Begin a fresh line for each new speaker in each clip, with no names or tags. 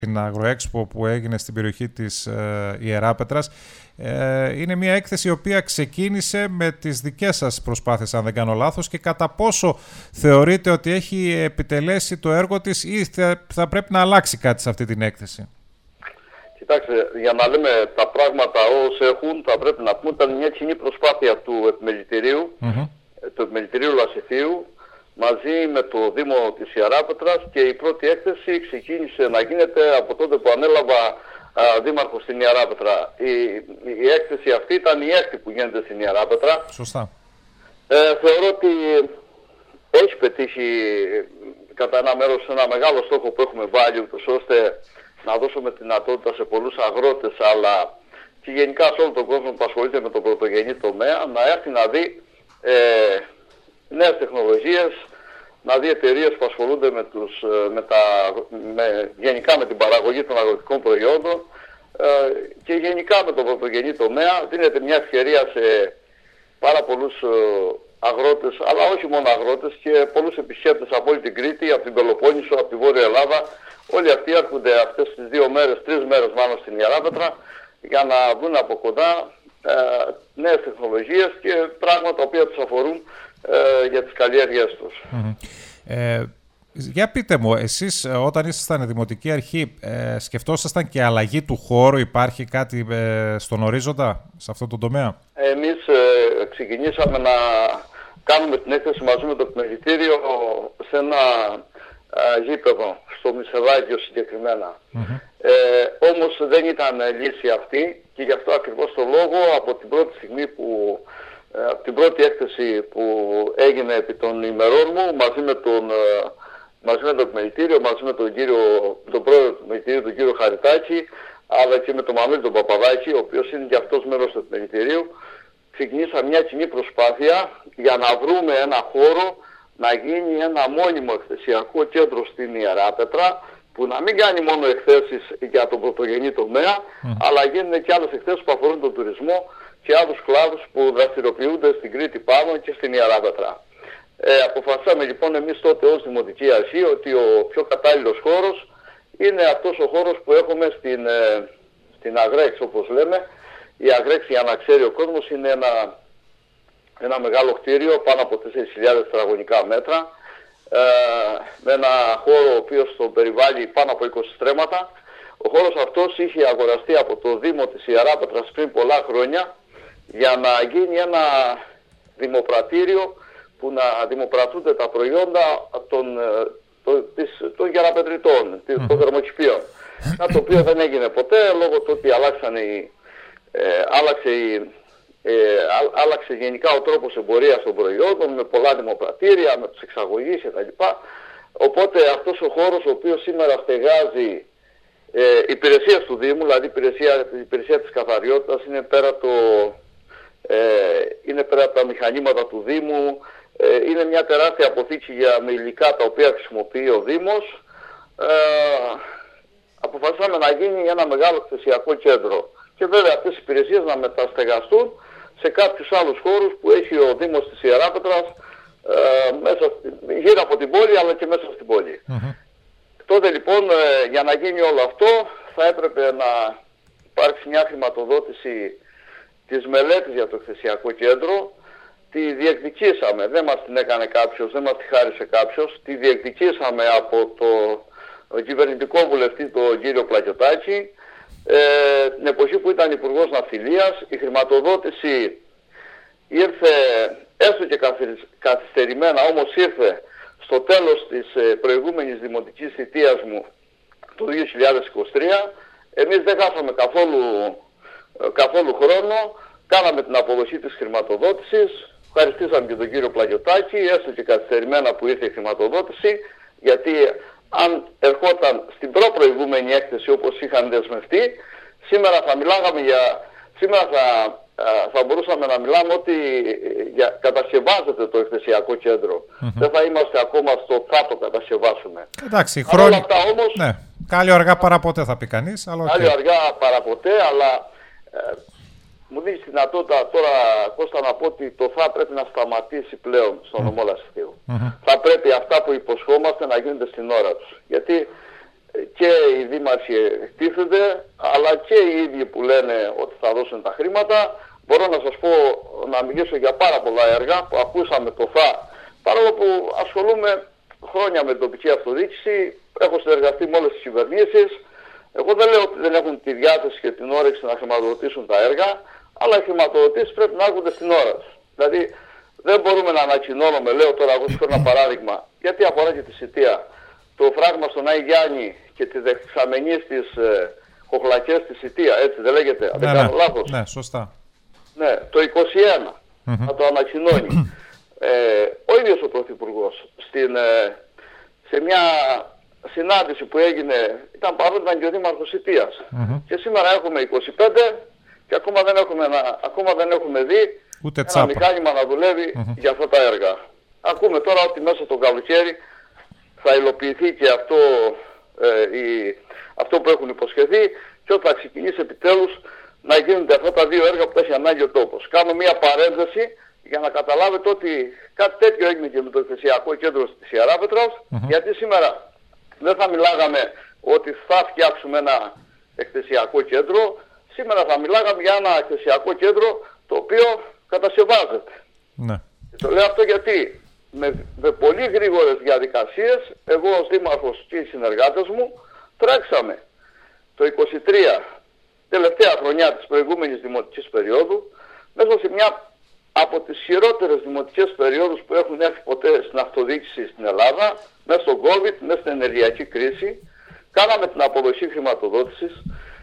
την Αγροέξπο που έγινε στην περιοχή της Ιεράπετρας. Είναι μια έκθεση η οποία ξεκίνησε με τις δικές σας προσπάθειες, αν δεν κάνω λάθος, και κατά πόσο θεωρείτε ότι έχει επιτελέσει το έργο της ή θα πρέπει να αλλάξει κάτι σε αυτή την έκθεση?
Κοιτάξτε, για να λέμε τα πράγματα όσοι έχουν, θα πρέπει να πούμε ότι ήταν μια κοινή προσπάθεια του επιμελητηρίου, του επιμελητηρίου Λασιθίου, μαζί με το Δήμο της Ιεράπετρας, και η πρώτη έκθεση ξεκίνησε να γίνεται από τότε που ανέλαβα δήμαρχος στην Ιεράπετρα. Η έκθεση αυτή ήταν η έκτη που γίνεται στην Ιεράπετρα.
Σωστά.
Θεωρώ ότι έχει πετύχει κατά ένα μέρος ένα μεγάλο στόχο που έχουμε βάλει, ούτως ώστε να δώσουμε τη δυνατότητα σε πολλούς αγρότες, αλλά και γενικά σε όλο τον κόσμο που ασχολείται με τον πρωτογενή τομέα, να έρθει να δει νέες τεχνολογίες, να δει εταιρείες που ασχολούνται γενικά με την παραγωγή των αγροτικών προϊόντων και γενικά με τον πρωτογενή τομέα. Δίνεται μια ευκαιρία σε πάρα πολλούς αγρότες, αλλά όχι μόνο αγρότες, και πολλούς επισκέπτες από όλη την Κρήτη, από την Πελοπόννησο, από τη Βόρεια Ελλάδα. Όλοι αυτοί έρχονται αυτές τις 2 μέρες, 3 μέρες μάλλον στην Ιεράπετρα, για να δουν από κοντά νέες τεχνολογίες και πράγματα τα οποία τους αφορούν για τις καλλιέργειές τους.
Για πείτε μου, εσείς όταν ήσασταν δημοτική αρχή, σκεφτόσασταν και αλλαγή του χώρου? Υπάρχει κάτι στον ορίζοντα σε αυτό το τομέα?
Εμείς ξεκινήσαμε να κάνουμε την έκθεση μαζί με το επιμελητήριο σε ένα γήπεδο, στο Μισελάκιο συγκεκριμένα. Όμως δεν ήταν λύση αυτή, και γι' αυτό ακριβώς το λόγο από την πρώτη στιγμή από την πρώτη έκθεση που έγινε επί των ημερών μου, μαζί με το επιμελητήριο, μαζί με τον πρόεδρο του επιμελητηρίου, τον κύριο Χαριτάκη, αλλά και με τον Μανώλη τον Παπαδάκη, ο οποίος είναι και αυτός μέλος του επιμελητηρίου, ξεκινήσαμε μια κοινή προσπάθεια για να βρούμε ένα χώρο να γίνει ένα μόνιμο εκθεσιακό κέντρο στην Ιεράπετρα, που να μην κάνει μόνο εκθέσεις για τον πρωτογενή τομέα, αλλά γίνουν και άλλες εκθέσεις που αφορούν τον τουρισμό και άλλους κλάδους που δραστηριοποιούνται στην Κρήτη πάνω και στην Ιεράπετρα. Αποφασίσαμε λοιπόν εμείς τότε ως Δημοτική Αρχή ότι ο πιο κατάλληλος χώρος είναι αυτός ο χώρος που έχουμε στην Αγρέξ, όπως λέμε. Η Αγρέξ, για να ξέρει ο κόσμος, είναι ένα μεγάλο κτίριο πάνω από 4.000 τετραγωνικά μέτρα, με ένα χώρο ο οποίος τον περιβάλλει πάνω από 20 στρέμματα. Ο χώρος αυτός είχε αγοραστεί από το Δήμο της Ιεράπετρας πριν πολλά χρόνια για να γίνει ένα δημοπρατήριο που να δημοπρατούνται τα προϊόντα των γεραπετριτών, των θερμοκηπίων. Κάτι το οποίο δεν έγινε ποτέ, λόγω του ότι άλλαξε γενικά ο τρόπος εμπορίας των προϊόντων, με πολλά δημοπρατήρια, με τους εξαγωγείς κτλ. Οπότε αυτός ο χώρος, ο οποίος σήμερα στεγάζει υπηρεσίες του Δήμου, δηλαδή η υπηρεσία της καθαριότητας, είναι πέρα από τα μηχανήματα του Δήμου, είναι μια τεράστια αποθήκη με υλικά τα οποία χρησιμοποιεί ο Δήμος. Αποφασίσαμε να γίνει ένα μεγάλο εκθεσιακό κέντρο και βέβαια αυτές οι υπηρεσίες να μεταστεγαστούν σε κάποιους άλλους χώρους που έχει ο Δήμος της Ιεράπετρας, γύρω από την πόλη, αλλά και μέσα στην πόλη. Τότε λοιπόν, για να γίνει όλο αυτό, θα έπρεπε να υπάρξει μια χρηματοδότηση της μελέτης για το εκθεσιακό κέντρο. Τη διεκδικήσαμε, δεν μας την έκανε κάποιος, δεν μας τη χάρισε κάποιος, τη διεκδικήσαμε από τον κυβερνητικό βουλευτή, τον κύριο Πλακιωτάκη, την εποχή που ήταν Υπουργός Ναυτιλίας. Η χρηματοδότηση ήρθε έστω και καθυστερημένα, όμως ήρθε στο τέλος της προηγούμενης δημοτικής θητείας μου το 2023. Εμείς δεν χάσαμε καθόλου χρόνο, κάναμε την αποδοχή της χρηματοδότησης, ευχαριστήσαμε και τον κύριο Πλαγιωτάκη, έστω και καθυστερημένα που ήρθε η χρηματοδότηση, γιατί αν ερχόταν στην προηγούμενη έκθεση όπως είχαν δεσμευτεί, σήμερα θα μπορούσαμε να μιλάμε ότι κατασκευάζεται το εκθεσιακό κέντρο. Δεν θα είμαστε ακόμα στο θα το κατασκευάσουμε.
Εντάξει, χρόνια. Αυτά όμως, ναι, κάλλιο αργά παρά ποτέ θα πει κανείς.
Κάλλιο αργά παρά ποτέ, αλλά μου δίνει τη δυνατότητα τώρα, Κώστα, να πω ότι το θα πρέπει να σταματήσει πλέον στο νομό Λασιθίου. Θα πρέπει αυτά που υποσχόμαστε να γίνονται στην ώρα τους. Γιατί και οι δήμαρχοι εκτίθενται, αλλά και οι ίδιοι που λένε ότι θα δώσουν τα χρήματα. Μπορώ να σας πω, να μιλήσω για πάρα πολλά έργα που ακούσαμε το παρόλο που ασχολούμαι χρόνια με την τοπική αυτοδιοίκηση, έχω συνεργαστεί με όλες τις κυβερνήσεις. Εγώ δεν λέω ότι δεν έχουν τη διάθεση και την όρεξη να χρηματοδοτήσουν τα έργα, αλλά οι χρηματοδοτήσεις πρέπει να έρχονται στην ώρα τους. Δηλαδή δεν μπορούμε να ανακοινώνουμε, λέω τώρα, εγώ σου φέρω ένα παράδειγμα, γιατί αφορά και τη Σιτία, το φράγμα στον Άη Γιάννη και τη δεξαμενή στις χοχλακές στη Σιτία, έτσι δεν λέγεται, αν δεν κάνω λάθος.
Ναι, σωστά.
Ναι, το 21 να το ανακοινώνει. Ο ίδιος ο Πρωθυπουργός σε μια συνάντηση που έγινε, ήταν και ο Δήμαρχος Σιτίας. Και σήμερα έχουμε 25 και ακόμα δεν έχουμε δει ένα μηχάνημα να δουλεύει για αυτά τα έργα. Ακούμε τώρα ότι μέσα το καλοκαίρι θα υλοποιηθεί και αυτό που έχουν υποσχεθεί και ότι θα ξεκινήσει επιτέλους να γίνονται αυτά τα δύο έργα που έχει ανάγκη ο τόπος. Κάνω μια παρένθεση για να καταλάβετε ότι κάτι τέτοιο έγινε και με το εκθεσιακό κέντρο της Ιεράπετρας, γιατί σήμερα δεν θα μιλάγαμε ότι θα φτιάξουμε ένα εκθεσιακό κέντρο, σήμερα θα μιλάγαμε για ένα εκθεσιακό κέντρο το οποίο κατασκευάζεται. Ναι. Και το λέω αυτό γιατί με πολύ γρήγορες διαδικασίες, εγώ ως δήμαρχος και οι συνεργάτες μου τρέξαμε το 23, τελευταία χρονιά της προηγούμενης δημοτικής περίοδου, μέσα σε μια από τις χειρότερες δημοτικές περιόδους που έχουν έρθει ποτέ στην αυτοδιοίκηση στην Ελλάδα, μέσα στον COVID, μέσα στην ενεργειακή κρίση. Κάναμε την αποδοχή χρηματοδότησης,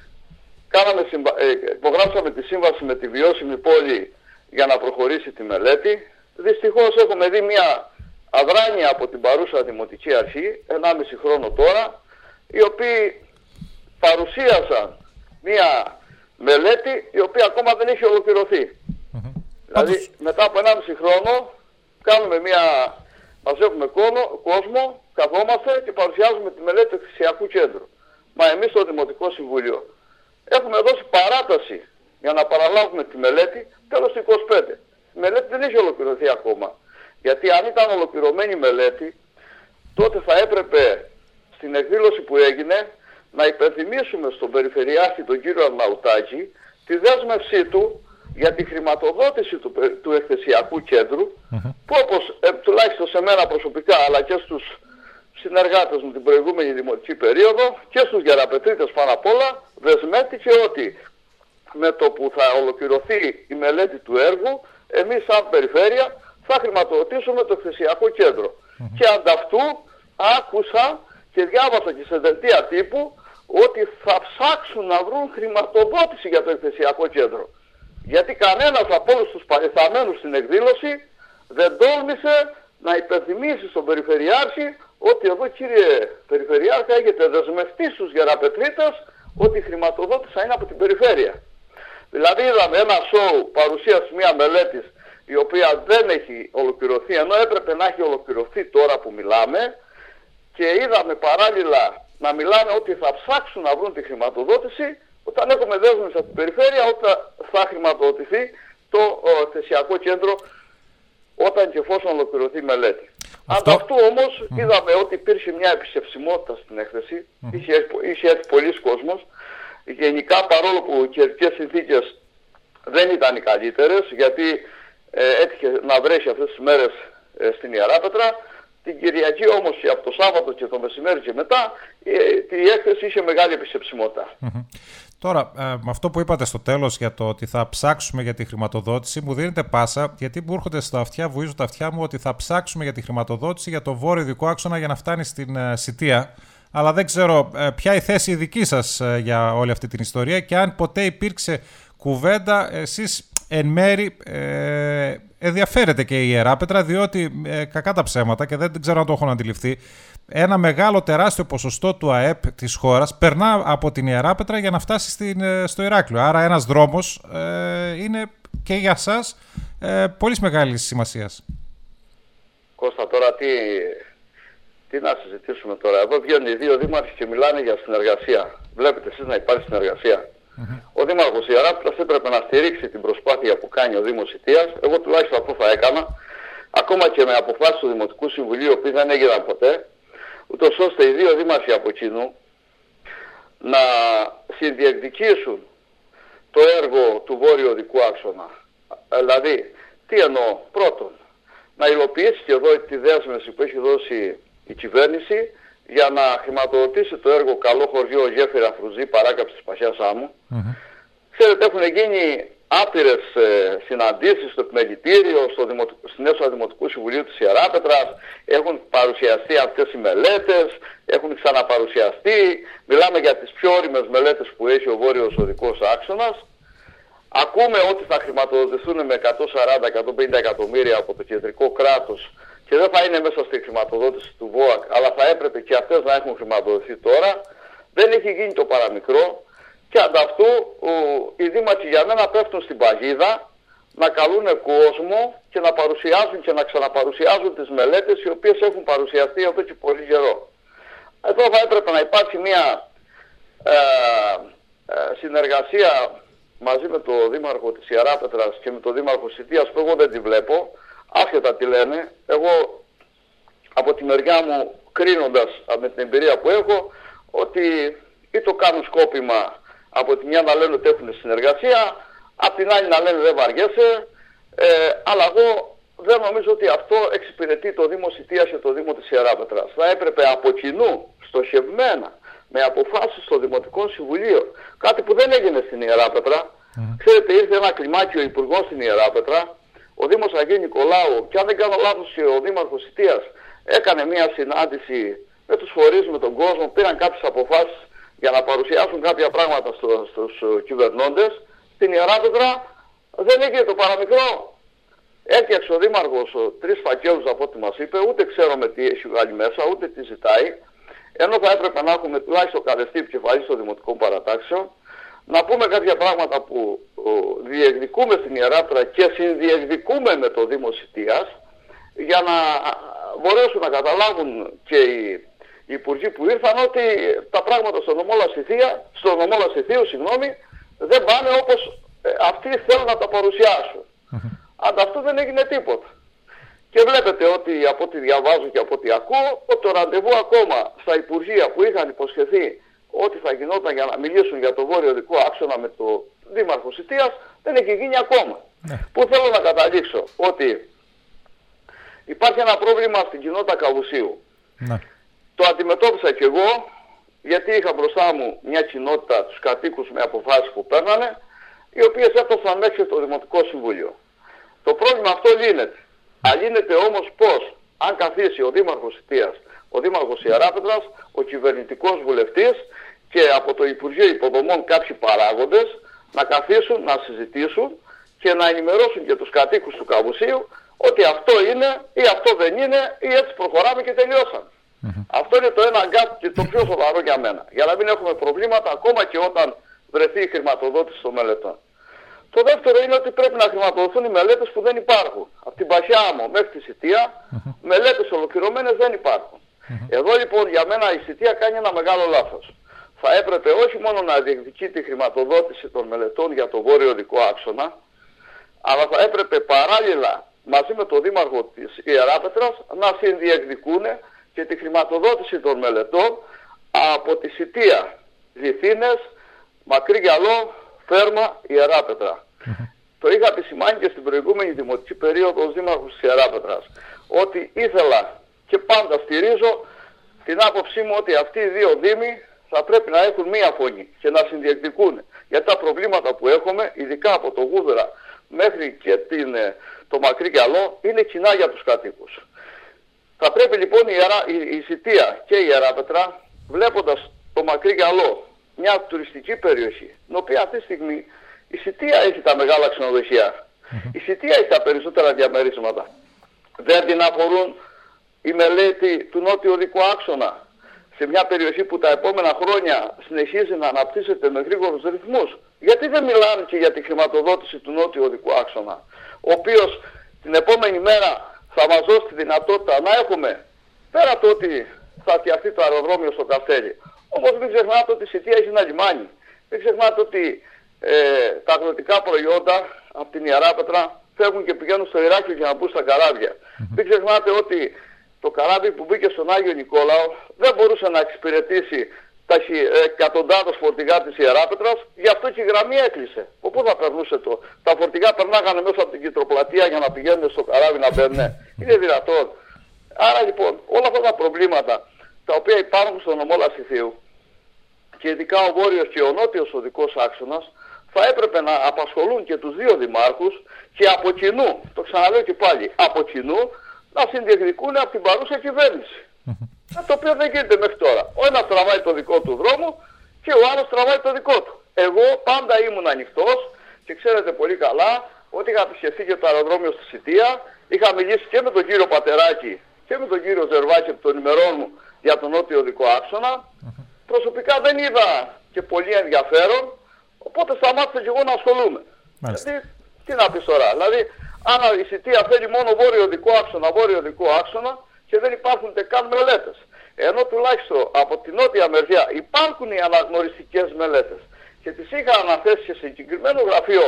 υπογράψαμε τη σύμβαση με τη βιώσιμη πόλη για να προχωρήσει τη μελέτη. Δυστυχώς έχουμε δει μια αδράνεια από την παρούσα δημοτική αρχή, 1,5 χρόνο τώρα, οι οποίοι παρουσίασαν μια μελέτη η οποία ακόμα δεν έχει ολοκληρωθεί. Δηλαδή μετά από 1,5 χρόνο μαζεύουμε κόσμο, καθόμαστε και παρουσιάζουμε τη μελέτη του εκθεσιακού κέντρου. Μα εμείς στο Δημοτικό Συμβούλιο έχουμε δώσει παράταση για να παραλάβουμε τη μελέτη τέλος του 25. Η μελέτη δεν έχει ολοκληρωθεί ακόμα. Γιατί αν ήταν ολοκληρωμένη η μελέτη, τότε θα έπρεπε στην εκδήλωση που έγινε να υπενθυμίσουμε στον Περιφερειάρχη τον κύριο Αρναουτάκη τη δέσμευσή του για τη χρηματοδότηση του εκθεσιακού κέντρου, που όπως τουλάχιστον σε μένα προσωπικά αλλά και στους συνεργάτες μου την προηγούμενη δημοτική περίοδο και στους γεραπετρίτες πάνω απ' όλα, δεσμεύτηκε ότι με το που θα ολοκληρωθεί η μελέτη του έργου, εμείς σαν περιφέρεια θα χρηματοδοτήσουμε το εκθεσιακό κέντρο. Και ανταυτού άκουσα και διάβασα και σε δελτία τύπου ότι θα ψάξουν να βρουν χρηματοδότηση για το εκθεσιακό κέντρο. Γιατί κανένας από όλους τους παρισταμένους στην εκδήλωση δεν τόλμησε να υπενθυμίσει στον Περιφερειάρχη ότι εδώ, κύριε Περιφερειάρχα, έχετε δεσμευτεί στους γεραπετρίτες ότι η χρηματοδότηση θα είναι από την περιφέρεια. Δηλαδή είδαμε ένα σοου παρουσίαση μια μελέτης η οποία δεν έχει ολοκληρωθεί, ενώ έπρεπε να έχει ολοκληρωθεί τώρα που μιλάμε, και είδαμε παράλληλα να μιλάνε ότι θα ψάξουν να βρουν τη χρηματοδότηση όταν έχουμε δέσμευση από την περιφέρεια όταν θα χρηματοδοτηθεί το εκθεσιακό κέντρο όταν και εφόσον ολοκληρωθεί η μελέτη. Ανταυτού όμως είδαμε ότι υπήρχε μια επισχευσιμότητα στην έκθεση, είχε έρθει πολλοί κόσμος. Γενικά, παρόλο που οι καιρικές συνθήκες δεν ήταν οι καλύτερες, γιατί έτυχε να βρέσει αυτές τις μέρες στην Ιεράπετρα, την Κυριακή όμως και από το Σάββατο και το μεσημέρι και μετά η έκθεση είχε μεγάλη επισχεψιμότητα.
Τώρα, με αυτό που είπατε στο τέλος για το ότι θα ψάξουμε για τη χρηματοδότηση, μου δίνετε πάσα, γιατί μου έρχονται στα αυτιά, βουίζουν τα αυτιά μου, ότι θα ψάξουμε για τη χρηματοδότηση για το βόρειο ειδικό άξονα για να φτάνει στην Σιτία. Αλλά δεν ξέρω ποια η θέση δική σας για όλη αυτή την ιστορία και αν ποτέ υπήρξε κουβέντα, εσείς εν μέρη ενδιαφέρεται και η Ιεράπετρα, διότι κακά τα ψέματα και δεν ξέρω αν το έχουν αντιληφθεί, ένα μεγάλο τεράστιο ποσοστό του ΑΕΠ της χώρας περνά από την Ιεράπετρα για να φτάσει στο Ηράκλειο. Άρα ένας δρόμος είναι και για σας πολύ μεγάλης σημασίας.
Κώστα, τώρα τι να συζητήσουμε τώρα. Εδώ βγαίνουν οι δύο δήμαρχοι και μιλάνε για συνεργασία. Βλέπετε εσείς να υπάρχει συνεργασία. Ο Δήμαρχος Ιεράπετρας έπρεπε να στηρίξει την προσπάθεια που κάνει ο Δήμος Σιτίας. Εγώ τουλάχιστον αυτό θα έκανα. Ακόμα και με αποφάσεις του Δημοτικού Συμβουλίου που δεν έγιναν ποτέ. Ούτως ώστε οι δύο δήμαρχοι από κοινού να συνδιεκδικήσουν το έργο του βόρειο οδικού άξονα. Δηλαδή, τι εννοώ? Πρώτον, να υλοποιήσει και εδώ τη δέσμευση που έχει δώσει η κυβέρνηση για να χρηματοδοτήσει το έργο Καλό Χωριό Γέφυρα Φρουζή, παράκαψη της Πασιάς Άμμου. Ξέρετε, έχουν γίνει άπειρες συναντήσεις στο επιμελητήριο, στην αίθουσα Δημοτικού Συμβουλίου της Ιεράπετρας, έχουν παρουσιαστεί αυτές οι μελέτες, έχουν ξαναπαρουσιαστεί, μιλάμε για τις πιο όριμες μελέτες που έχει ο βόρειος οδικός άξονας. Ακούμε ότι θα χρηματοδοτηθούν με 140-150 εκατομμύρια από το κεντρικό κράτος και δεν θα είναι μέσα στη χρηματοδότηση του ΒΟΑΚ, αλλά θα έπρεπε και αυτές να έχουν χρηματοδοτηθεί τώρα. Δεν έχει γίνει το παραμικρό. Και ανταυτού οι δήμαρχοι για μένα πέφτουν στην παγίδα να καλούν κόσμο και να παρουσιάζουν και να ξαναπαρουσιάζουν τις μελέτες οι οποίες έχουν παρουσιαστεί εδώ και πολύ καιρό. Εδώ θα έπρεπε να υπάρξει μια συνεργασία μαζί με το Δήμαρχο της Ιεράπετρας και με το Δήμαρχο Σιτίας, που εγώ δεν τη βλέπω, άσχετα τι λένε. Εγώ από τη μεριά μου, κρίνοντας με την εμπειρία που έχω, ότι ή το κάνουν σκόπιμα, από τη μια να λένε ότι έχουν συνεργασία, από την άλλη να λένε δεν βαριέσαι, αλλά εγώ δεν νομίζω ότι αυτό εξυπηρετεί το Δήμο Σιτίας και το Δήμο της Ιεράπετρας. Θα έπρεπε από κοινού, στοχευμένα, με αποφάσεις στο Δημοτικό Συμβουλίο, κάτι που δεν έγινε στην Ιεράπετρα. Ξέρετε, ήρθε ένα κλιμάκιο υπουργό στην Ιεράπετρα, ο Δήμος Αγίου Νικολάου, και αν δεν κάνω λάθος ο Δήμαρχος Σιτίας έκανε μια συνάντηση με τους φορείς, με τον κόσμο, πήραν κάποιες αποφάσεις για να παρουσιάσουν κάποια πράγματα στους κυβερνώντες. Στην Ιεράπετρα δεν έγινε το παραμικρό. Έφτιαξε ο Δήμαρχος 3 φακέλους από ό,τι μας είπε, ούτε ξέρουμε τι έχει βγάλει μέσα, ούτε τι ζητάει. Ενώ θα έπρεπε να έχουμε τουλάχιστον καλεστή επικεφαλής των δημοτικών παρατάξεων, να πούμε κάποια πράγματα που διεκδικούμε στην Ιεράπετρα και συνδιεκδικούμε με το Δήμο Σιτίας, για να μπορέσουν να καταλάβουν και οι υπουργοί που ήρθαν ότι τα πράγματα στον νομό Λασιθίου, δεν πάνε όπως αυτοί θέλουν να τα παρουσιάσουν. Ανταυτού δεν έγινε τίποτα. Και βλέπετε ότι από ό,τι διαβάζω και από ό,τι ακούω, ότι το ραντεβού ακόμα στα Υπουργεία που είχαν υποσχεθεί ότι θα γινόταν για να μιλήσουν για το βόρειο οδικό άξονα με το Δήμαρχο Σιτίας, δεν έχει γίνει ακόμα. Που θέλω να καταλήξω ότι υπάρχει ένα πρόβλημα στην κοινότητα Καβουσίου. Το αντιμετώπισα κι εγώ, γιατί είχα μπροστά μου μια κοινότητα, τους κατοίκους με αποφάσεις που παίρνανε, οι οποίες έφτασαν μέχρι το Δημοτικό Συμβούλιο. Το πρόβλημα αυτό λύνεται. Αλύνεται όμως πώς? Αν καθίσει ο Δήμαρχος Σιτίας, ο Δήμαρχος Ιεράπετρας, ο κυβερνητικός βουλευτής και από το Υπουργείο Υποδομών κάποιοι παράγοντες να καθίσουν, να συζητήσουν και να ενημερώσουν και τους κατοίκους του Καβουσίου ότι αυτό είναι ή αυτό δεν είναι ή έτσι προχωράμε και τελειώσαμε. Αυτό είναι το ένα γκάπ και το πιο σοβαρό για μένα. Για να μην έχουμε προβλήματα ακόμα και όταν βρεθεί η χρηματοδότηση των μελετών. Το δεύτερο είναι ότι πρέπει να χρηματοδοθούν οι μελέτες που δεν υπάρχουν. Από την Πασιά Άμμο μέχρι τη Σιτία, μελέτες ολοκληρωμένες δεν υπάρχουν. Εδώ λοιπόν για μένα η Σιτία κάνει ένα μεγάλο λάθος. Θα έπρεπε όχι μόνο να διεκδικεί τη χρηματοδότηση των μελετών για το βόρειο οδικό άξονα, αλλά θα έπρεπε παράλληλα μαζί με τον Δήμαρχο της Ιεράπετρας να συνδιεκδικούν και τη χρηματοδότηση των μελετών από τη Σιτία, Ζηθήνες, Μακρύ Γυαλό, Φέρμα, Ιεράπετρα. Το είχα επισημάνει και στην προηγούμενη δημοτική περίοδο ως Δήμαρχος της Ιεράπετρας, ότι ήθελα και πάντα στηρίζω την άποψή μου ότι αυτοί οι δύο δήμοι θα πρέπει να έχουν μία φωνή και να συνδιεκδικούν. Γιατί τα προβλήματα που έχουμε, ειδικά από το Γούδρα μέχρι και το Μακρύ Γυαλό, είναι κοινά για τους κατοίκους. Θα πρέπει λοιπόν η Σιτία και η Ιεράπετρα, βλέποντας το Μακρύ Γυαλό, μια τουριστική περιοχή, την οποία αυτή τη στιγμή η Σιτία έχει τα μεγάλα ξενοδοχεία. Η Σιτία έχει τα περισσότερα διαμερίσματα. Δεν την αφορούν η μελέτη του νότιου οδικού άξονα σε μια περιοχή που τα επόμενα χρόνια συνεχίζει να αναπτύσσεται με γρήγορους ρυθμούς. Γιατί δεν μιλάνε και για τη χρηματοδότηση του νότιου οδικού άξονα, ο οποίος την επόμενη μέρα θα μας δώσει τη δυνατότητα να έχουμε, πέρα το ότι θα φτιαχτεί το αεροδρόμιο στο Καστέλι, όμως μην ξεχνάτε ότι η Σιτία έχει ένα λιμάνι. Μην ξεχνάτε ότι τα αγροτικά προϊόντα από την Ιεράπετρα φεύγουν και πηγαίνουν στο Ηράκλειο για να μπουν στα καράβια. Μην ξεχνάτε ότι το καράβι που μπήκε στον Άγιο Νικόλαο δεν μπορούσε να εξυπηρετήσει εκατοντάδες φορτηγά της Ιεράπετρας, γι' αυτό και η γραμμή έκλεισε. Πού θα περνούσε τα φορτηγά περνάγανε μέσα από την Κιτροπλατεία για να πηγαίνουν στο καράβι να μπαίνουν. Είναι δυνατόν? Άρα λοιπόν όλα αυτά τα προβλήματα τα οποία υπάρχουν στον νομό Λασιθίου και ειδικά ο βόρειος και ο νότιος οδικός άξονας θα έπρεπε να απασχολούν και τους δύο δημάρχους και από κοινού, το ξαναλέω και πάλι, από κοινού να συνδιεκδικούν από την παρούσα κυβέρνηση. Το οποίο δεν γίνεται μέχρι τώρα. Ο ένας τραβάει το δικό του δρόμο και ο άλλος τραβάει το δικό του. Εγώ πάντα ήμουν ανοιχτός και ξέρετε πολύ καλά ότι είχα επισκεφθεί και το αεροδρόμιο στη Σιτία. Είχα μιλήσει και με τον κύριο Πατεράκη και με τον κύριο Ζερβάκη από των ημερών μου για τον νότιο οδικό άξονα. Προσωπικά δεν είδα και πολύ ενδιαφέρον, οπότε σταμάτησα και εγώ να ασχολούμαι. Δηλαδή, τι να πεις τώρα, δηλαδή αν η Σιτία θέλει μόνο βόρειο οδικό άξονα και δεν υπάρχουν καν μελέτες. Ενώ τουλάχιστον από την νότια μεριά υπάρχουν οι αναγνωριστικές μελέτες και τις είχα αναθέσει σε συγκεκριμένο γραφείο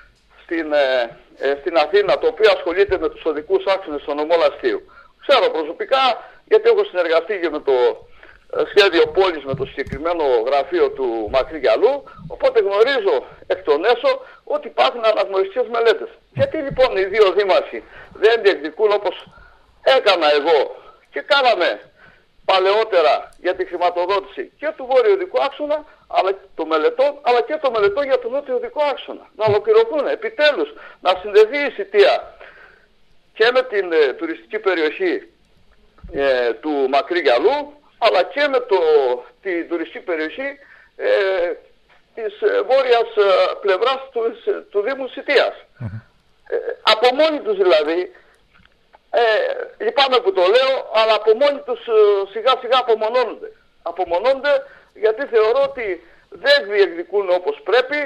στην Αθήνα, το οποίο ασχολείται με τους οδικούς άξονες στον νομό Λασιθίου. Ξέρω προσωπικά, γιατί έχω συνεργαστεί και με το σχέδιο πόλης με το συγκεκριμένο γραφείο του Μακρύ Γυαλού, οπότε γνωρίζω εκ των έσω ότι υπάρχουν αναγνωριστικές μελέτες. Γιατί λοιπόν οι δύο δήμαρχοι δεν διεκδικούν όπως έκανα εγώ και κάναμε παλαιότερα για τη χρηματοδότηση και του βόρειου οδικού άξονα αλλά και το μελετών για τον νότιο οδικό άξονα. Να ολοκληρωθούν επιτέλους, να συνδεθεί η Σιτία και με την τουριστική περιοχή του Μακρύ Γυαλού, αλλά και με την τουριστική περιοχή της βόρειας πλευράς του Δήμου Σιτίας. Από μόνοι τους δηλαδή, λυπάμαι που το λέω, αλλά από μόνοι τους σιγά σιγά απομονώνονται γιατί θεωρώ ότι δεν διεκδικούν όπως πρέπει.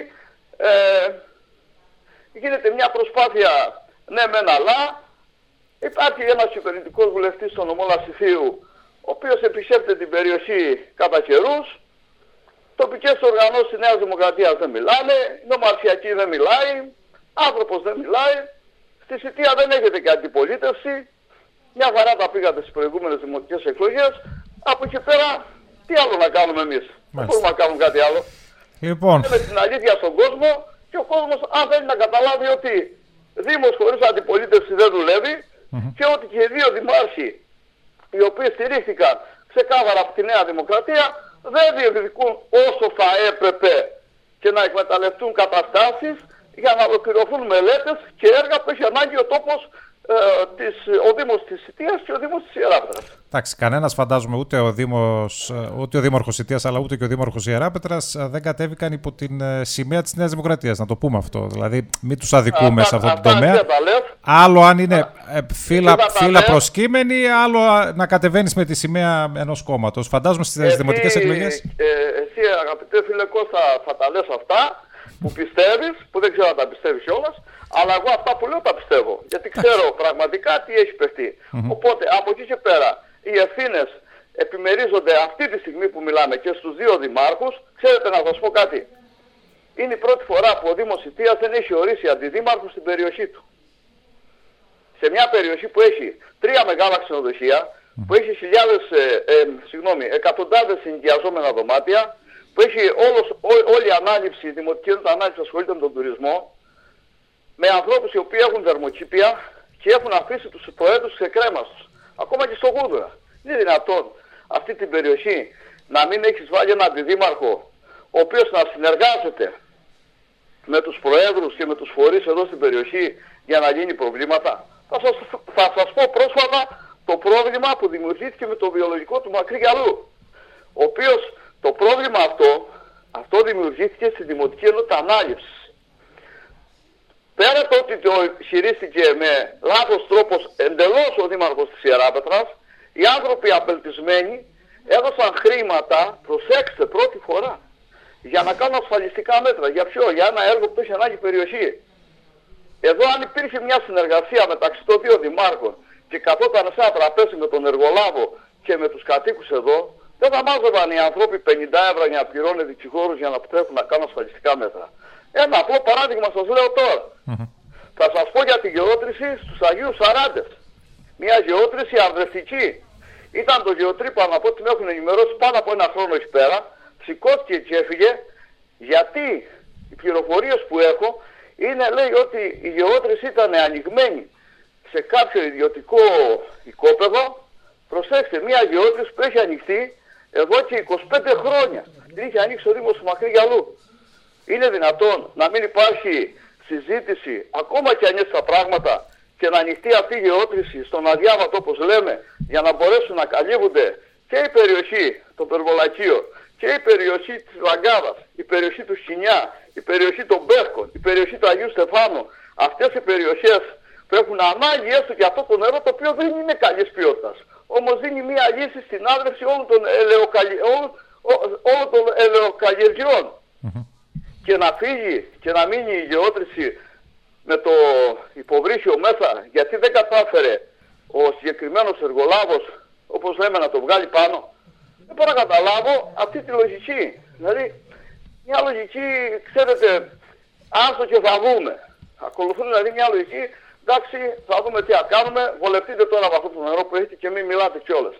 Γίνεται μια προσπάθεια ναι μεν αλλά. Υπάρχει ένας κυβερνητικός βουλευτής στον νομό Λασιθίου, ο οποίος επισκέπτεται την περιοχή κατά καιρούς. Τοπικές οργανώσεις της Νέας Δημοκρατίας δεν μιλάνε, η νομαρχιακή δεν μιλάει, άνθρωπος δεν μιλάει. Στη Σιτία δεν έχετε και αντιπολίτευση. Μια χαρά τα πήγατε στις προηγούμενες δημοτικές εκλογές. Από εκεί πέρα, τι άλλο να κάνουμε εμείς? Δεν μπορούμε να κάνουμε κάτι άλλο.
Λοιπόν.
Λέμε την αλήθεια στον κόσμο και ο κόσμος, αν θέλει να καταλάβει ότι Δήμος χωρίς αντιπολίτευση δεν δουλεύει και ότι και οι δύο δημάρχοι οι οποίοι στηρίχθηκαν ξεκάθαρα από τη Νέα Δημοκρατία δεν διεκδικούν όσο θα έπρεπε και να εκμεταλλευτούν καταστάσεις για να ολοκληρωθούν μελέτες και έργα που έχει ανάγκη ο τόπος, ο Δήμος της Σιτίας και ο Δήμος της Ιεράπετρας.
Εντάξει, κανένας φαντάζομαι, ούτε ο Δήμαρχος Σιτίας αλλά ούτε και ο Δήμαρχος Ιεράπετρας δεν κατέβηκαν υπό την σημαία της Νέας Δημοκρατίας. Να το πούμε αυτό. Δηλαδή, μην τους αδικούμε σε αυτό το τομέα. Άλλο αν είναι φύλλα προσκύμενοι, άλλο να κατεβαίνεις με τη σημαία ενός κόμματος. Φαντάζομαι στις δημοτικές εκλογές.
Εσύ, αγαπητέ φίλε Κώστα, θα τα λες αυτά που πιστεύεις, που δεν ξέρω αν τα πιστεύεις κιόλας. Αλλά εγώ αυτά που λέω τα πιστεύω, γιατί ξέρω πραγματικά τι έχει παιχτεί. Οπότε από εκεί και πέρα οι ευθύνες επιμερίζονται αυτή τη στιγμή που μιλάμε και στους δύο δημάρχους. Ξέρετε να σας πω κάτι. Είναι η πρώτη φορά που ο Δήμος Σιτίας δεν έχει ορίσει αντιδήμαρχο στην περιοχή του. Σε μια περιοχή που έχει 3 μεγάλα ξενοδοχεία, που έχει εκατοντάδες ενοικιαζόμενα δωμάτια, που έχει όλη η ανάληψη, η δημοτική ανάληψη ασχολείται με τον τουρισμό, με ανθρώπους οι οποίοι έχουν θερμοκήπια και έχουν αφήσει τους προέδρους σε κρέμα τους. Ακόμα και στο Γούδουρα. Είναι δυνατόν αυτή την περιοχή να μην έχεις βάλει έναν αντιδήμαρχο ο οποίος να συνεργάζεται με τους προέδρους και με τους φορείς εδώ στην περιοχή για να γίνει προβλήματα? Θα σας πω πρόσφατα το πρόβλημα που δημιουργήθηκε με το βιολογικό του Μακρύ Γυαλού. Ο οποίος το πρόβλημα αυτό δημιουργήθηκε στη Δημοτική Ενότητα Ανάληψης. Πέρα το ότι το χειρίστηκε με λάθος τρόπος εντελώς ο Δήμαρχος της Ιεράπετρας, οι άνθρωποι απελπισμένοι έδωσαν χρήματα, προσέξτε, πρώτη φορά, για να κάνουν ασφαλιστικά μέτρα. Για ποιο? Για ένα έργο που έχει ανάγκη περιοχή. Εδώ αν υπήρχε μια συνεργασία μεταξύ των δύο δημάρχων και καθόταν σε ένα τραπέζι με τον εργολάβο και με τους κατοίκους εδώ, δεν θα μάζευαν οι άνθρωποι 50 ευρώ για να πληρώνουν δικηγόρους για να επιτρέπουν να κάνουν ασφαλιστικά μέτρα. Ένα απλό παράδειγμα σας λέω τώρα. Θα σας πω για τη γεώτρηση στους Αγίους Σαράντες. Μια γεώτρηση αρδευτική. Ήταν το γεωτρύπανο, από ό,τι με έχουν ενημερώσει, πάνω από 1 χρόνο εκεί πέρα. σηκώθηκε και έφυγε, γιατί οι πληροφορίες που έχω είναι, λέει, ότι η γεώτρηση ήταν ανοιγμένη σε κάποιο ιδιωτικό οικόπεδο. Προσέξτε, μια γεώτρηση που έχει ανοιχτεί εδώ και 25 χρόνια. Την είχε ανοίξει ο Δήμος του Μακρυγιαλού. Είναι δυνατόν να μην υπάρχει συζήτηση, ακόμα και αν έτσι τα πράγματα, και να ανοιχτεί αυτή η γεώτρηση στον αδιάβατο, όπως λέμε, για να μπορέσουν να καλύβονται και η περιοχή των Περβολακίων και η περιοχή της Λαγκάδας, η περιοχή του Σκινιά, η περιοχή των Μπέρκων, η περιοχή του Αγίου Στεφάνου. Αυτές οι περιοχές που έχουν ανάγκη έστω και αυτό το νερό, το οποίο δεν είναι καλής ποιότητας. Όμως δίνει μία λύση στην άδρευση όλων των ελαιοκαλλιεργειών. Και να φύγει και να μείνει η γεώτρηση με το υποβρύχιο μέσα, γιατί δεν κατάφερε ο συγκεκριμένος εργολάβος, όπως λέμε, να το βγάλει πάνω. Δεν μπορώ να καταλάβω αυτή τη λογική. Δηλαδή, μια λογική, ξέρετε, άστο και θα δούμε. Ακολουθούν δηλαδή μια λογική, εντάξει, θα δούμε τι θα κάνουμε, βολευτείτε τώρα με αυτό το νερό που έχετε και μην μιλάτε κιόλας.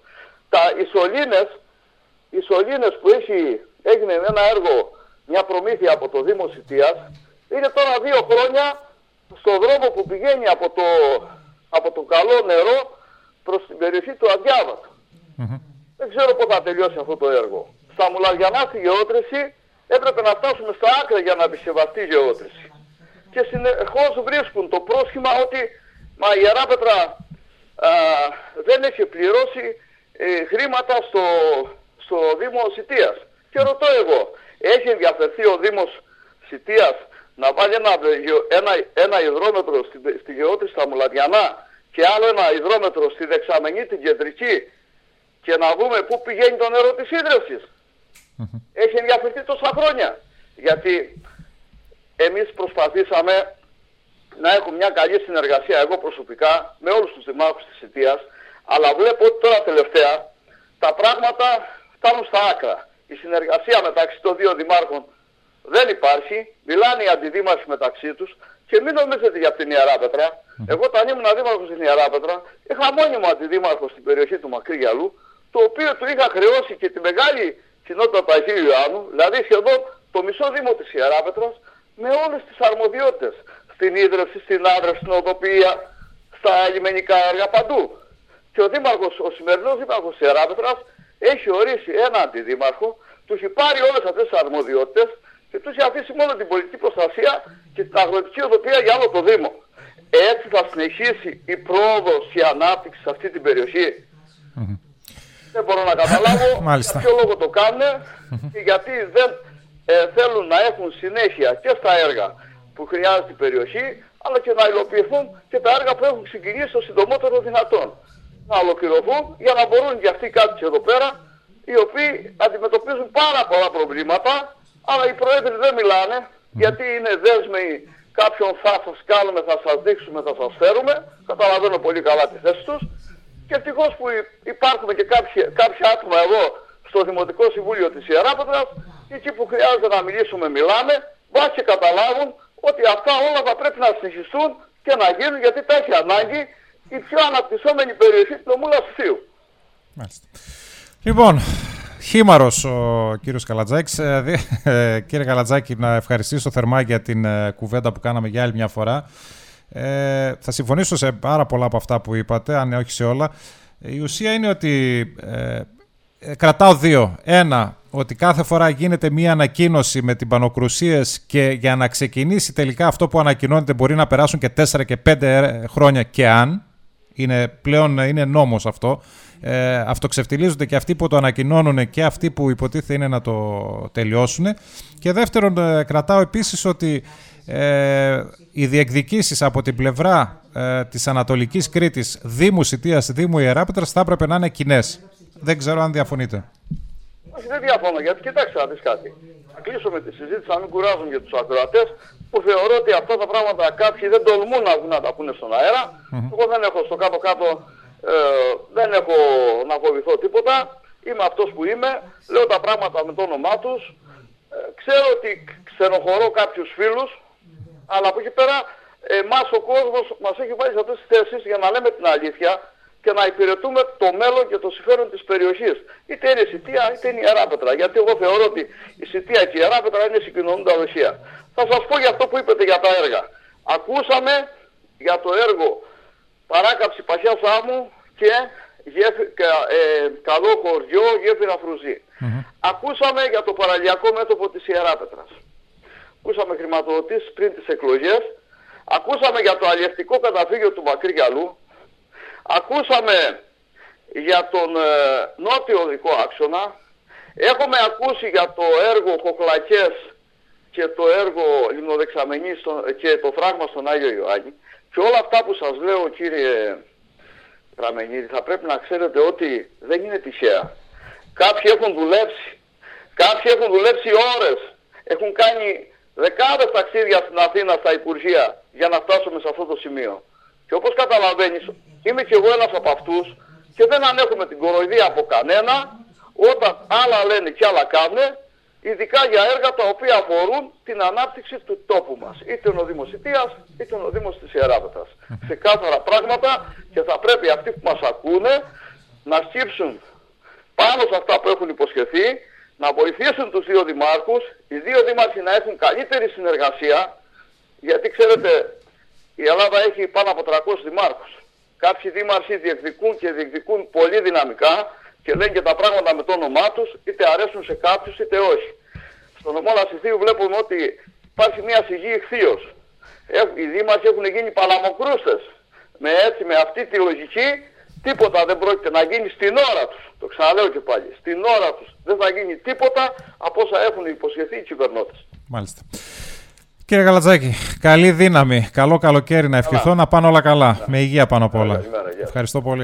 Οι σωλήνες που έγινε ένα έργο, μια προμήθεια από το Δήμο Σιτίας, είναι τώρα 2 χρόνια στον δρόμο που πηγαίνει από το καλό νερό προς την περιοχή του Αδιάβατου. Δεν ξέρω πότε θα τελειώσει αυτό το έργο. Στα Μουλαριανά στη γεώτρηση έπρεπε να φτάσουμε στα άκρα για να επισεβαστεί η γεώτρηση. Και συνεχώς βρίσκουν το πρόσχημα ότι η Ιεράπετρα δεν έχει πληρώσει χρήματα στο Δήμο Σιτίας. Και ρωτώ εγώ, έχει ενδιαφερθεί ο Δήμος Σιτίας να βάλει ένα υδρόμετρο στη γεώτρηση στα Μουλαριανά και άλλο ένα υδρόμετρο στη δεξαμενή την κεντρική και να δούμε πού πηγαίνει το νερό της ίδρυυσης? Έχει ενδιαφερθεί τόσα χρόνια. Γιατί εμείς προσπαθήσαμε να έχουμε μια καλή συνεργασία, εγώ προσωπικά, με όλους τους δημάρχους της Σιτίας, αλλά βλέπω ότι τώρα τελευταία τα πράγματα φτάνουν στα άκρα. Η συνεργασία μεταξύ των 2 δημάρχων δεν υπάρχει, μιλάνε οι αντιδήμαρχοι μεταξύ τους και μην νομίζετε για την Ιεράπετρα. Εγώ όταν ήμουν δήμαρχος στην Ιεράπετρα, είχα μόνιμο αντιδήμαρχο στην περιοχή του Μακρυγιαλού, το οποίο του είχα χρεώσει και τη μεγάλη κοινότητα του Αγίου Ιωάννου, δηλαδή σχεδόν το μισό δήμο της Ιεράπετρας, με όλες τις αρμοδιότητες. Στην ίδρυυση, στην άδρευση, στην οδοποιία, στα λιμενικά έργα, παντού. Και ο σημερινός δήμαρχος της Ιεράπετρας έχει ορίσει ένα αντιδήμαρχο, του έχει πάρει όλες αυτές τις αρμοδιότητες και του έχει αφήσει μόνο την πολιτική προστασία και την αγροτική οδοποιία για όλο το Δήμο. Έτσι θα συνεχίσει η πρόοδος και η ανάπτυξη σε αυτή την περιοχή? Δεν μπορώ να καταλάβω για ποιο λόγο το κάνουν και γιατί δεν θέλουν να έχουν συνέχεια και στα έργα που χρειάζεται η περιοχή, αλλά και να υλοποιηθούν και τα έργα που έχουν ξεκινήσει το συντομότερο δυνατόν. Να ολοκληρωθούν για να μπορούν και αυτοί οι κάτοικοι εδώ πέρα, οι οποίοι αντιμετωπίζουν πάρα πολλά προβλήματα, αλλά οι πρόεδροι δεν μιλάνε, γιατί είναι δέσμοι κάποιον θα σας κάνουμε, θα σας δείξουμε, θα σας φέρουμε. Καταλαβαίνω πολύ καλά τη θέση τους. Και ευτυχώς που υπάρχουν και κάποια άτομα εδώ στο Δημοτικό Συμβούλιο της Ιεράπετρας, εκεί που χρειάζεται να μιλήσουμε, μιλάμε, μπας και καταλάβουν ότι αυτά όλα θα πρέπει να συνεχιστούν και να γίνουν, γιατί τα έχει ανάγκη η πιο αναπτυσσόμενη περιοχή του νομού Λασιθίου.
Λοιπόν, χήμαρος ο κύριος Καλατζάκης. Κύριε Καλατζάκη, να ευχαριστήσω θερμά για την κουβέντα που κάναμε για άλλη μια φορά. Θα συμφωνήσω σε πάρα πολλά από αυτά που είπατε, αν όχι σε όλα. Η ουσία είναι ότι κρατάω 2. Ένα, ότι κάθε φορά γίνεται μία ανακοίνωση με τυμπανοκρουσίες και για να ξεκινήσει τελικά αυτό που ανακοινώνεται μπορεί να περάσουν και 4 και 5 χρόνια και αν. Πλέον είναι νόμος αυτό. Αυτοξευτιλίζονται και αυτοί που το ανακοινώνουν και αυτοί που υποτίθεται είναι να το τελειώσουν. Και δεύτερον, κρατάω επίσης ότι οι διεκδικήσεις από την πλευρά της Ανατολικής Κρήτης, Δήμου Σιτίας, Δήμου Ιεράπετρας, θα έπρεπε να είναι κοινές. Δεν ξέρω αν διαφωνείτε.
Όχι, δεν διαφωνώ, γιατί κοιτάξτε να δεις κάτι. Θα κλείσω με τη συζήτηση, να μην κουράζουν για τους ακροατές, που θεωρώ ότι αυτά τα πράγματα κάποιοι δεν τολμούν να βγουν να τα πούνε στον αέρα. Εγώ δεν έχω στο κάτω-κάτω, δεν έχω να φοβηθώ τίποτα. Είμαι αυτός που είμαι, λέω τα πράγματα με το όνομά τους. Ξέρω ότι ξενοχωρώ κάποιους φίλους, αλλά από εκεί πέρα εμάς ο κόσμος μας έχει βάλει σε αυτές τις θέσεις, για να λέμε την αλήθεια, και να υπηρετούμε το μέλλον και το συμφέρον της περιοχής. Είτε είναι η Σιτία είτε είναι η Ιεράπετρα. Γιατί εγώ θεωρώ ότι η Σιτία και η Ιεράπετρα είναι συγκοινωνούντα οδυσία. Θα σας πω για αυτό που είπατε για τα έργα. Ακούσαμε για το έργο παράκαψη Πασιάς Άμμου και καλό χωριό γέφυρα Φρουζή. Ακούσαμε για το παραλιακό μέτωπο της Ιεράπετρας. Ακούσαμε χρηματοδοτήσεις πριν τις εκλογές. Ακούσαμε για το αλλιευτικό καταφύγιο του Μακρύ Γυαλού. Ακούσαμε για τον νότιο οδικό άξονα. Έχουμε ακούσει για το έργο Χοχλακές και το έργο Λιμνοδεξαμενή και το φράγμα στον Άγιο Ιωάννη. Και όλα αυτά που σας λέω, κύριε Ραμενίδη, θα πρέπει να ξέρετε ότι δεν είναι τυχαία. Κάποιοι έχουν δουλέψει ώρες. Έχουν κάνει δεκάδες ταξίδια στην Αθήνα στα Υπουργεία για να φτάσουμε σε αυτό το σημείο. Και όπως καταλαβαίνεις, είμαι και εγώ ένας από αυτούς και δεν ανέχομαι την κοροϊδία από κανένα όταν άλλα λένε και άλλα κάνουν, ειδικά για έργα τα οποία αφορούν την ανάπτυξη του τόπου μας. Είτε είναι ο Δήμος Σιτίας, είτε είναι ο Δήμος της Ιεράπετρας. Ξεκάθαρα πράγματα και θα πρέπει αυτοί που μας ακούνε να σκύψουν πάνω σε αυτά που έχουν υποσχεθεί, να βοηθήσουν τους δύο δημάρχους, οι δύο δήμαρχοι να έχουν καλύτερη συνεργασία, γιατί ξέρετε η Ελλάδα έχει πάνω από 300 δημάρχους. Κάποιοι δήμαρχοι διεκδικούν πολύ δυναμικά και λένε και τα πράγματα με το όνομά τους, είτε αρέσουν σε κάποιους είτε όχι. Στο νομό Λασιθίου βλέπουμε ότι υπάρχει μια σιγή ηχθείως. Οι δήμαρχοι έχουν γίνει παλαμοκρούστες. Με αυτή τη λογική τίποτα δεν πρόκειται να γίνει στην ώρα τους. Το ξαναλέω και πάλι. Στην ώρα τους δεν θα γίνει τίποτα από όσα έχουν υποσχεθεί οι κυβερνώτες.
Μάλιστα. Κύριε Καλατζάκη, καλή δύναμη. Καλό καλοκαίρι να ευχηθώ, να πάνε όλα καλά. Με υγεία πάνω απ' όλα. Ευχαριστώ πολύ.